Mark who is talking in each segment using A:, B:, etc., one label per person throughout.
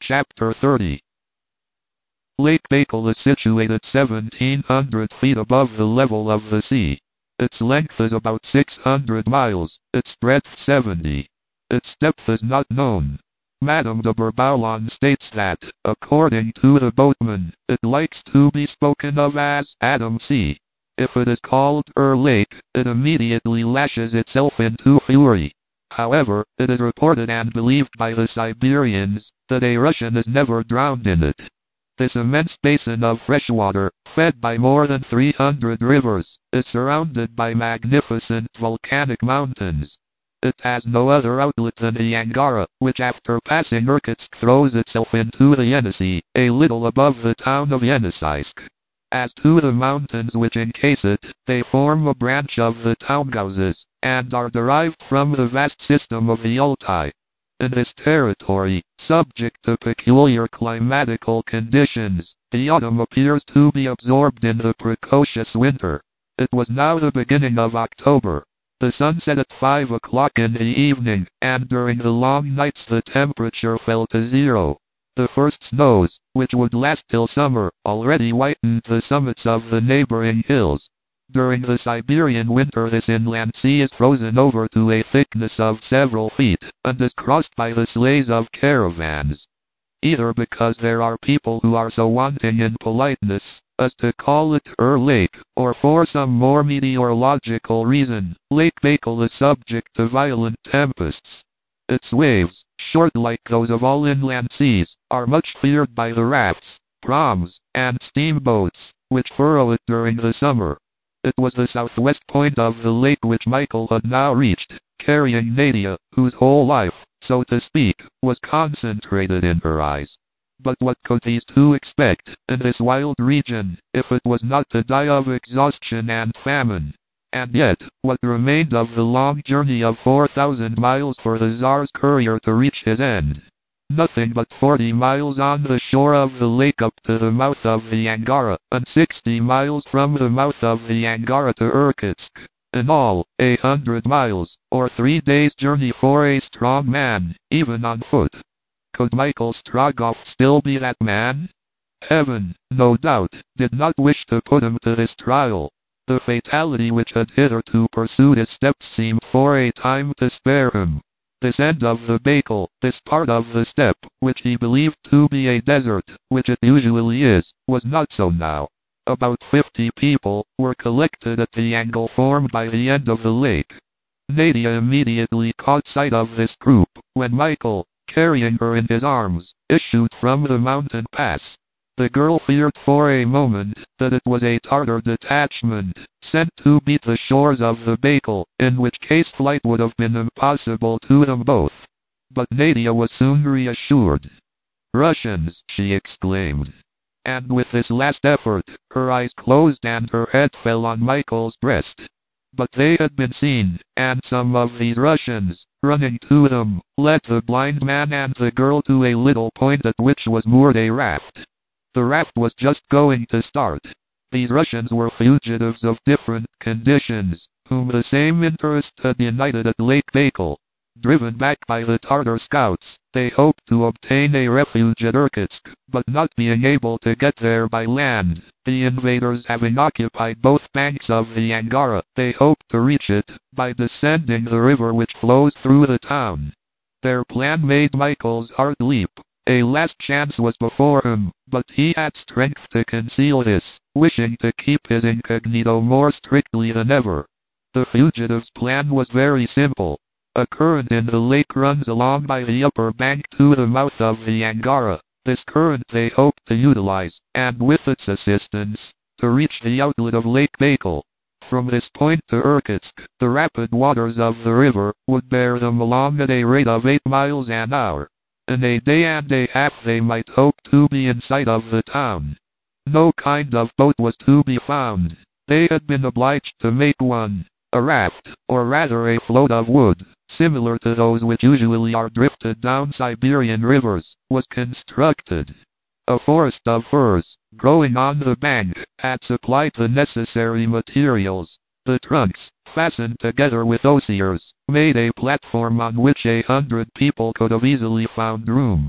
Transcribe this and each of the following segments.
A: Chapter 30. Lake Baikal is situated 1,700 feet above the level of the sea. Its length is about 600 miles, its breadth 70. Its depth is not known. Madame de Bourboulon states that, according to the boatman, it likes to be spoken of as Adam Sea. If it is called Lake, it immediately lashes itself into fury. However, it is reported and believed by the Siberians that a Russian is never drowned in it. This immense basin of freshwater, fed by more than 300 rivers, is surrounded by magnificent volcanic mountains. It has no other outlet than the Angara, which after passing Irkutsk throws itself into the Yenisei, a little above the town of Yeniseisk. As to the mountains which encase it, they form a branch of the Taungauzes, and are derived from the vast system of the Altai. In this territory, subject to peculiar climatical conditions, the autumn appears to be absorbed in the precocious winter. It was now the beginning of October. The sun set at 5 o'clock in the evening, and during the long nights the temperature fell to 0. The first snows, which would last till summer, already whitened the summits of the neighboring hills. During the Siberian winter this inland sea is frozen over to a thickness of several feet, and is crossed by the sleighs of caravans. Either because there are people who are so wanting in politeness as to call it Lake, or for some more meteorological reason, Lake Baikal is subject to violent tempests. Its waves, short like those of all inland seas, are much feared by the rafts, praams, and steamboats, which furrow it during the summer. It was the southwest point of the lake which Michael had now reached, carrying Nadia, whose whole life, so to speak, was concentrated in her eyes. But what could these two expect, in this wild region, if it was not to die of exhaustion and famine? And yet, what remained of the long journey of 4,000 miles for the Tsar's courier to reach his end? Nothing but 40 miles on the shore of the lake up to the mouth of the Angara, and 60 miles from the mouth of the Angara to Irkutsk. In all, 100 miles, or 3 days' journey for a strong man, even on foot. Could Michael Strogoff still be that man? Heaven, no doubt, did not wish to put him to this trial. The fatality which had hitherto pursued his steps seemed for a time to spare him. This end of the Baikal, this part of the steppe, which he believed to be a desert, which it usually is, was not so now. About 50 people were collected at the angle formed by the end of the lake. Nadia immediately caught sight of this group, when Michael, carrying her in his arms, issued from the mountain pass. The girl feared for a moment that it was a Tartar detachment, sent to beat the shores of the Baikal, in which case flight would have been impossible to them both. But Nadia was soon reassured. "Russians!" she exclaimed. And with this last effort, her eyes closed and her head fell on Michael's breast. But they had been seen, and some of these Russians, running to them, led the blind man and the girl to a little point at which was moored a raft. The raft was just going to start. These Russians were fugitives of different conditions, whom the same interest had united at Lake Baikal. Driven back by the Tartar scouts, they hoped to obtain a refuge at Irkutsk, but not being able to get there by land, the invaders having occupied both banks of the Angara, they hoped to reach it by descending the river which flows through the town. Their plan made Michael's heart leap. A last chance was before him, but he had strength to conceal this, wishing to keep his incognito more strictly than ever. The fugitives' plan was very simple. A current in the lake runs along by the upper bank to the mouth of the Angara. This current they hoped to utilize, and with its assistance, to reach the outlet of Lake Baikal. From this point to Irkutsk, the rapid waters of the river would bear them along at a rate of 8 miles an hour. In a day and a half they might hope to be in sight of the town. No kind of boat was to be found. They had been obliged to make one. A raft, or rather a float of wood, similar to those which usually are drifted down Siberian rivers, was constructed. A forest of firs, growing on the bank, had supplied the necessary materials. The trunks, fastened together with osiers, made a platform on which 100 people could have easily found room.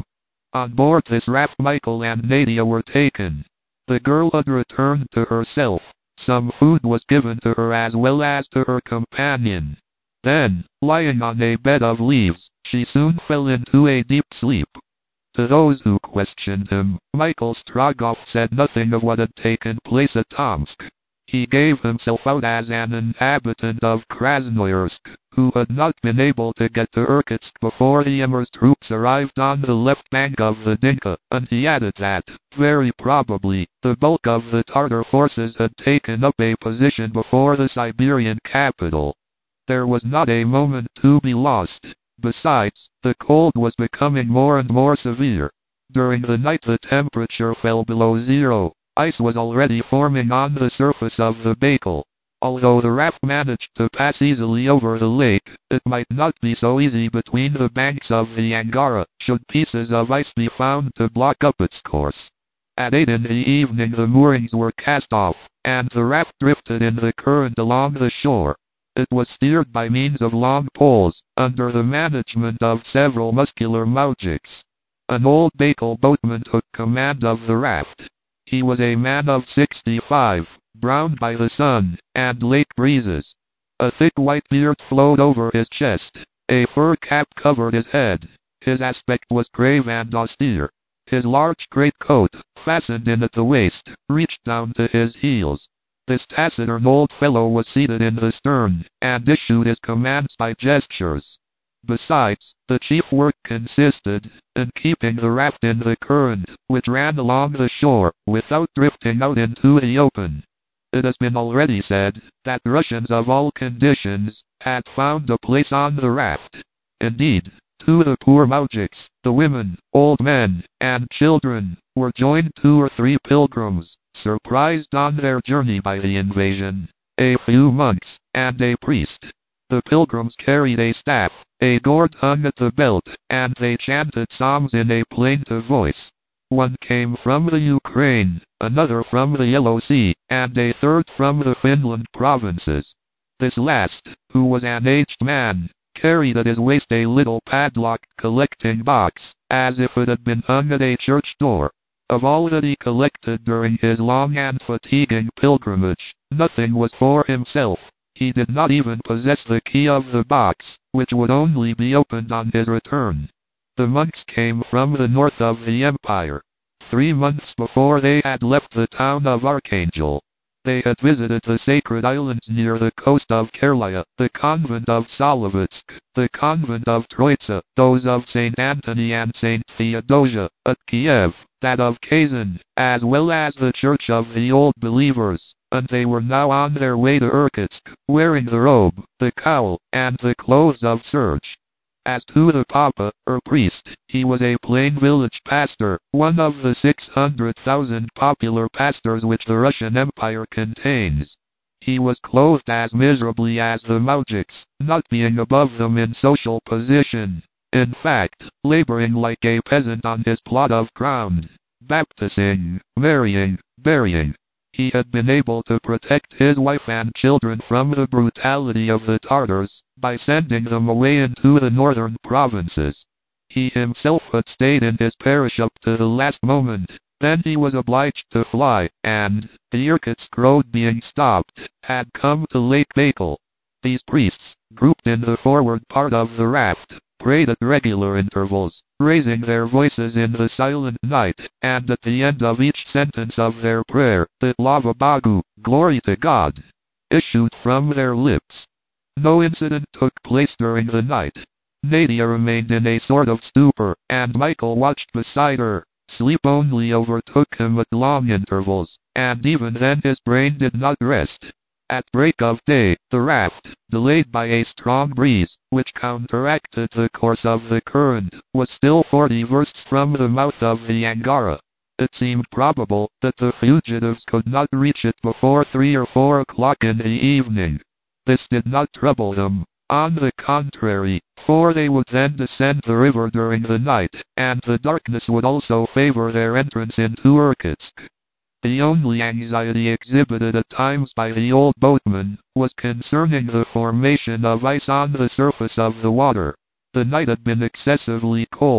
A: On board this raft Michael and Nadia were taken. The girl had returned to herself. Some food was given to her as well as to her companion. Then, lying on a bed of leaves, she soon fell into a deep sleep. To those who questioned him, Michael Strogoff said nothing of what had taken place at Tomsk. He gave himself out as an inhabitant of Krasnoyarsk, who had not been able to get to Irkutsk before the Emir's troops arrived on the left bank of the Dinka, and he added that, very probably, the bulk of the Tatar forces had taken up a position before the Siberian capital. There was not a moment to be lost. Besides, the cold was becoming more and more severe. During the night the temperature fell below zero. Ice was already forming on the surface of the Baikal. Although the raft managed to pass easily over the lake, it might not be so easy between the banks of the Angara, should pieces of ice be found to block up its course. At 8 in the evening the moorings were cast off, and the raft drifted in the current along the shore. It was steered by means of long poles, under the management of several muscular moujiks. An old Baikal boatman took command of the raft. He was a man of 65, browned by the sun and lake breezes. A thick white beard flowed over his chest. A fur cap covered his head. His aspect was grave and austere. His large greatcoat, fastened in at the waist, reached down to his heels. This taciturn old fellow was seated in the stern, and issued his commands by gestures. Besides, the chief work consisted in keeping the raft in the current, which ran along the shore, without drifting out into the open. It has been already said that Russians of all conditions had found a place on the raft. Indeed, to the poor moujiks, the women, old men, and children were joined 2 or 3 pilgrims, surprised on their journey by the invasion, a few monks, and a priest. The pilgrims carried a staff, a gourd hung at the belt, and they chanted psalms in a plaintive voice. One came from the Ukraine, another from the Yellow Sea, and a third from the Finland provinces. This last, who was an aged man, carried at his waist a little padlocked collecting box, as if it had been hung at a church door. Of all that he collected during his long and fatiguing pilgrimage, nothing was for himself. He did not even possess the key of the box, which would only be opened on his return. The monks came from the north of the empire. 3 months before they had left the town of Archangel. They had visited the sacred islands near the coast of Kerlia, the convent of Solovitsk, the convent of Troitsa, those of St. Anthony and St. Theodosia, at Kiev, that of Kazan, as well as the church of the Old Believers, and they were now on their way to Irkutsk, wearing the robe, the cowl, and the clothes of serge. As to the Papa, or priest, he was a plain village pastor, one of the 600,000 popular pastors which the Russian Empire contains. He was clothed as miserably as the moujiks, not being above them in social position. In fact, laboring like a peasant on his plot of ground, baptizing, marrying, burying. He had been able to protect his wife and children from the brutality of the Tartars, by sending them away into the northern provinces. He himself had stayed in his parish up to the last moment. Then he was obliged to fly, and, the Irkutsk road being stopped, had come to Lake Baikal. These priests, grouped in the forward part of the raft, prayed at regular intervals, raising their voices in the silent night, and at the end of each sentence of their prayer, the Slava Bogu, glory to God, issued from their lips. No incident took place during the night. Nadia remained in a sort of stupor, and Michael watched beside her. Sleep only overtook him at long intervals, and even then his brain did not rest. At break of day, the raft, delayed by a strong breeze, which counteracted the course of the current, was still 40 versts from the mouth of the Angara. It seemed probable that the fugitives could not reach it before 3 or 4 o'clock in the evening. This did not trouble them. On the contrary, for they would then descend the river during the night, and the darkness would also favor their entrance into Irkutsk. The only anxiety exhibited at times by the old boatman was concerning the formation of ice on the surface of the water. The night had been excessively cold.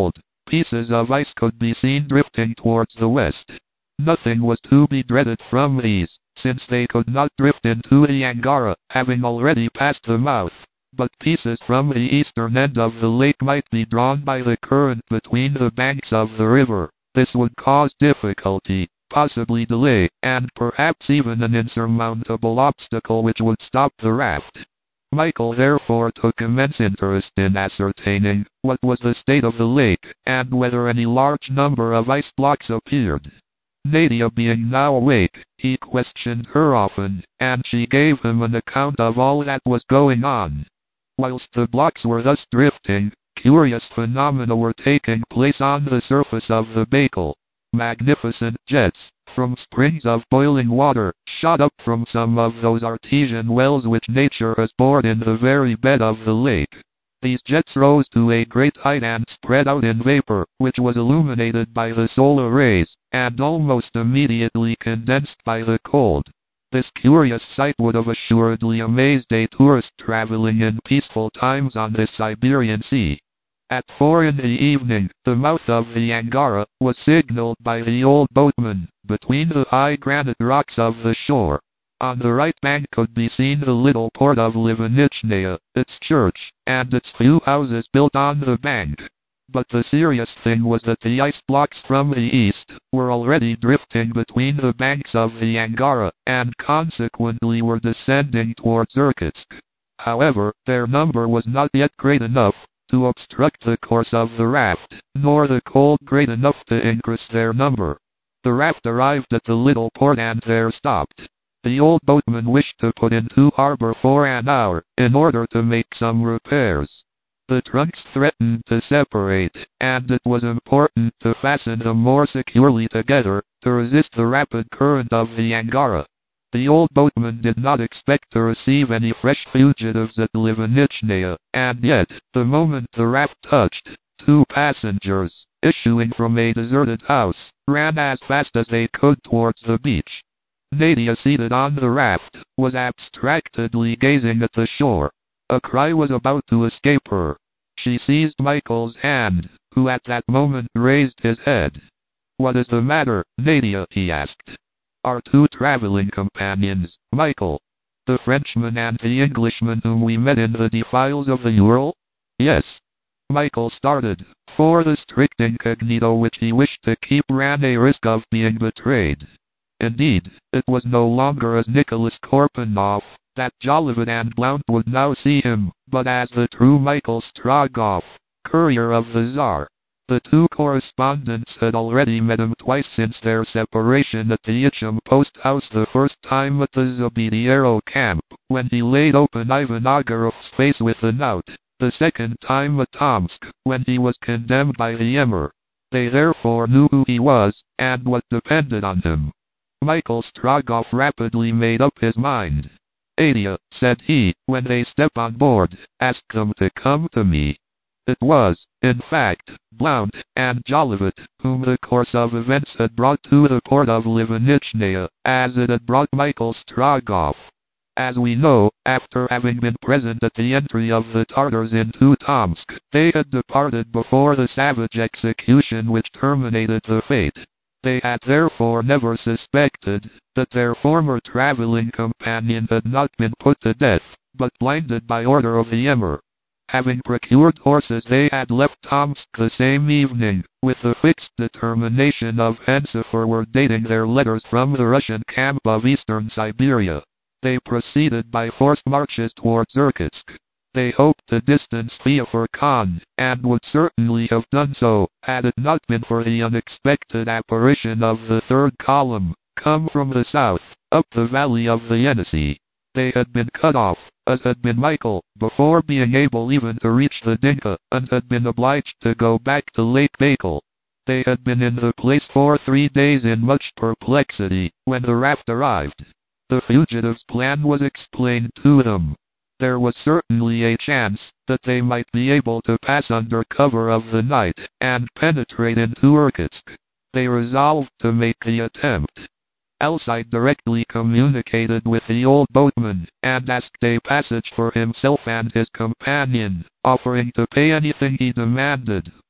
A: pieces of ice could be seen drifting towards the west. Nothing was to be dreaded from these, since they could not drift into the Angara, having already passed the mouth. But pieces from the eastern end of the lake might be drawn by the current between the banks of the river. This would cause difficulty, possibly delay, and perhaps even an insurmountable obstacle which would stop the raft. Michael therefore took immense interest in ascertaining what was the state of the lake, and whether any large number of ice blocks appeared. Nadia being now awake, he questioned her often, and she gave him an account of all that was going on. Whilst the blocks were thus drifting, curious phenomena were taking place on the surface of the Baikal. Magnificent jets, from springs of boiling water, shot up from some of those artesian wells which nature has bored in the very bed of the lake. These jets rose to a great height and spread out in vapor, which was illuminated by the solar rays, and almost immediately condensed by the cold. This curious sight would have assuredly amazed a tourist traveling in peaceful times on this Siberian sea. At 4 in the evening, the mouth of the Angara was signaled by the old boatman, between the high granite rocks of the shore. On the right bank could be seen the little port of Livanitchnaya, its church, and its few houses built on the bank. But the serious thing was that the ice blocks from the east were already drifting between the banks of the Angara, and consequently were descending towards Irkutsk. However, their number was not yet great enough to obstruct the course of the raft, nor the cold great enough to increase their number. The raft arrived at the little port and there stopped. The old boatman wished to put into harbor for an hour, in order to make some repairs. The trunks threatened to separate, and it was important to fasten them more securely together, to resist the rapid current of the Angara. The old boatman did not expect to receive any fresh fugitives at Livanitchnaya, and yet, the moment the raft touched, 2 passengers, issuing from a deserted house, ran as fast as they could towards the beach. Nadia, seated on the raft, was abstractedly gazing at the shore. A cry was about to escape her. She seized Michael's hand, who at that moment raised his head. "What is the matter, Nadia?" he asked. "Our 2 traveling companions, Michael. The Frenchman and the Englishman whom we met in the defiles of the Ural?" "Yes." Michael started, for the strict incognito which he wished to keep ran a risk of being betrayed. Indeed, it was no longer as Nicholas Korpanoff that Jolivet and Blount would now see him, but as the true Michael Strogoff, courier of the Tsar. The 2 correspondents had already met him twice since their separation at the Itchem post house, the first time at the Zabediero camp, when he laid open Ivan Ogarov's face with a knout, the second time at Tomsk, when he was condemned by the Emir. They therefore knew who he was, and what depended on him. Michael Strogoff rapidly made up his mind. "Adia," said he, when they stepped on board, "ask them to come to me." It was, in fact, Blount and Jolivet, whom the course of events had brought to the port of Livanitchnaya, as it had brought Michael Strogoff. As we know, after having been present at the entry of the Tartars into Tomsk, they had departed before the savage execution which terminated the fate. They had therefore never suspected that their former traveling companion had not been put to death, but blinded by order of the Emir. Having procured horses, they had left Tomsk the same evening, with the fixed determination of henceforward dating their letters from the Russian camp of eastern Siberia. They proceeded by forced marches towards Irkutsk. They hoped to distance Feofor Khan, and would certainly have done so, had it not been for the unexpected apparition of the 3rd column, come from the south, up the valley of the Yenisei. They had been cut off, as had been Michael, before being able even to reach the Dinka, and had been obliged to go back to Lake Baikal. They had been in the place for 3 days in much perplexity, when the raft arrived. The fugitives' plan was explained to them. There was certainly a chance that they might be able to pass under cover of the night, and penetrate into Irkutsk. They resolved to make the attempt. Alcide directly communicated with the old boatman, and asked a passage for himself and his companion, offering to pay anything he demanded,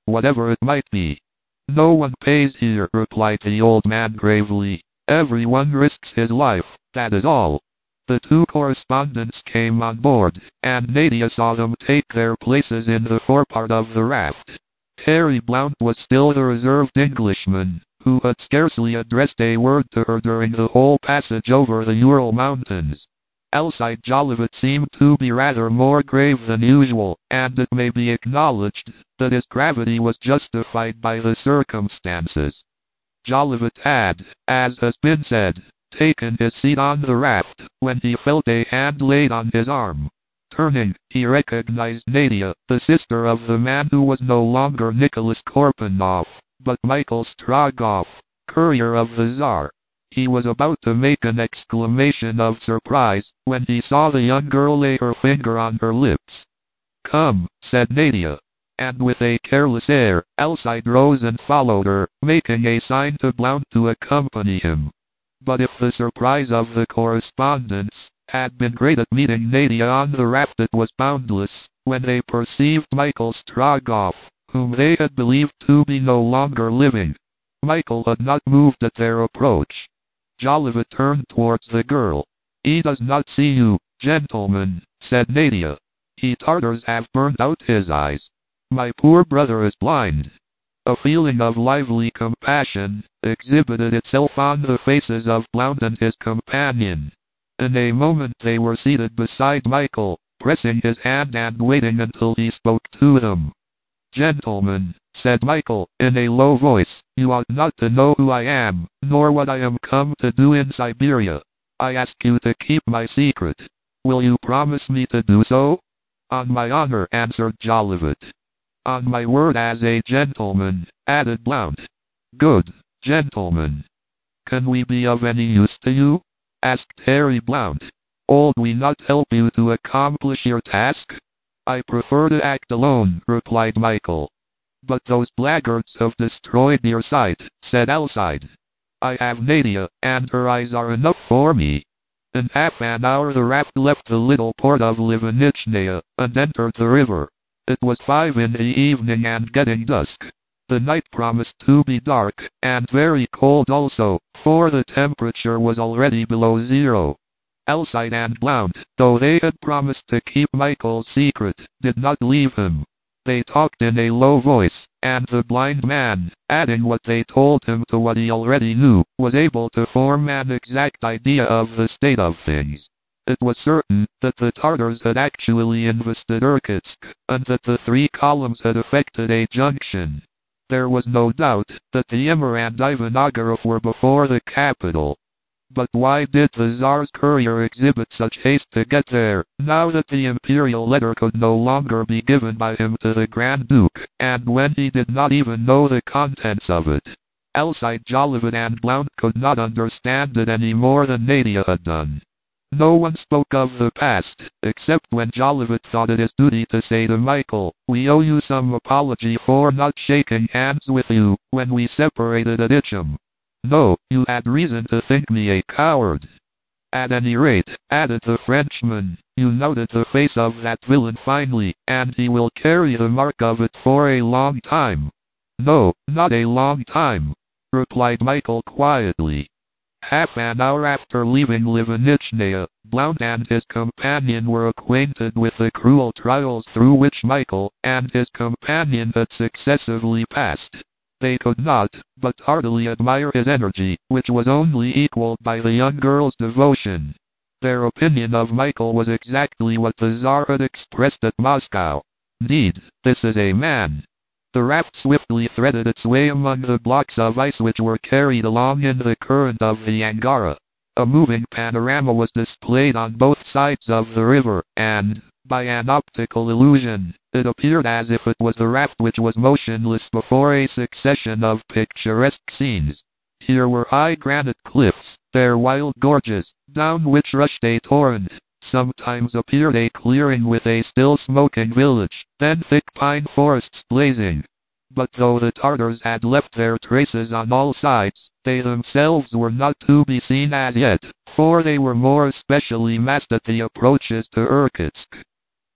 A: whatever it might be. No one pays here, replied the old man gravely. Everyone risks his life, that is all. The two correspondents came on board, and Nadia saw them take their places in the forepart of the raft. Harry Blount was still the reserved Englishman, who had scarcely addressed a word to her during the whole passage over the Ural Mountains. Alcide Jolivet seemed to be rather more grave than usual, and it may be acknowledged that his gravity was justified by the circumstances. Jolivet had, as has been said, taken his seat on the raft, when he felt a hand laid on his arm. Turning, he recognized Nadia, the sister of the man who was no longer Nicholas Korpanoff, but Michael Strogoff, courier of the Tsar. He was about to make an exclamation of surprise, when he saw the young girl lay her finger on her lips. "Come," said Nadia. And with a careless air, Alcide rose and followed her, making a sign to Blount to accompany him. But if the surprise of the correspondents had been great at meeting Nadia on the raft, it was boundless when they perceived Michael Strogoff, whom they had believed to be no longer living. Michael had not moved at their approach. Jolivet turned towards the girl. "He does not see you, gentlemen," said Nadia. "He Tartars have burnt out his eyes. My poor brother is blind." A feeling of lively compassion exhibited itself on the faces of Blount and his companion. In a moment they were seated beside Michael, pressing his hand and waiting until he spoke to them. "Gentlemen," said Michael, in a low voice, "you ought not to know who I am, nor what I am come to do in Siberia. I ask you to keep my secret. Will you promise me to do so?" "On my honor," answered Jolivet. "On my word as a gentleman," added Blount. "Good, gentlemen. Can we be of any use to you?" asked Harry Blount. "Ought we not help you to accomplish your task?" "I prefer to act alone," replied Michael. "But those blackguards have destroyed your sight," said Alcide. "I have Nadia, and her eyes are enough for me." In half an hour the raft left the little port of Livanitchnaya, and entered the river. It was 5 in the evening and getting dusk. The night promised to be dark, and very cold also, for the temperature was already below zero. Alcide and Blount, though they had promised to keep Michael's secret, did not leave him. They talked in a low voice, and the blind man, adding what they told him to what he already knew, was able to form an exact idea of the state of things. It was certain that the Tartars had actually invested Irkutsk, and that the 3 columns had effected a junction. There was no doubt that the Emir and Ivanogorov were before the capital. But why did the Tsar's courier exhibit such haste to get there, now that the imperial letter could no longer be given by him to the Grand Duke, and when he did not even know the contents of it? Alcide Jolivet and Blount could not understand it any more than Nadia had done. No one spoke of the past, except when Jolivet thought it his duty to say to Michael, "We owe you some apology for not shaking hands with you when we separated at Itcham. No, you had reason to think me a coward. At any rate," added the Frenchman, "you noted the face of that villain finely, and he will carry the mark of it for a long time." "No, not a long time," replied Michael quietly. Half an hour after leaving Livanitchnaya, Blount and his companion were acquainted with the cruel trials through which Michael and his companion had successively passed. They could not but heartily admire his energy, which was only equaled by the young girl's devotion. Their opinion of Michael was exactly what the Tsar had expressed at Moscow. "Indeed, this is a man." The raft swiftly threaded its way among the blocks of ice which were carried along in the current of the Angara. A moving panorama was displayed on both sides of the river, and, by an optical illusion, it appeared as if it was the raft which was motionless before a succession of picturesque scenes. Here were high granite cliffs, there wild gorges, down which rushed a torrent. Sometimes appeared a clearing with a still smoking village, then thick pine forests blazing. But though the Tartars had left their traces on all sides, they themselves were not to be seen as yet, for they were more especially massed at the approaches to Irkutsk.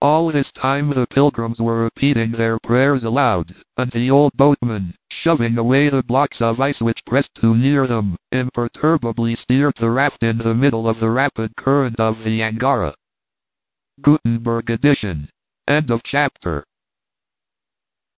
A: All this time the pilgrims were repeating their prayers aloud, and the old boatman, shoving away the blocks of ice which pressed too near them, imperturbably steered the raft in the middle of the rapid current of the Angara. Gutenberg edition. End of chapter.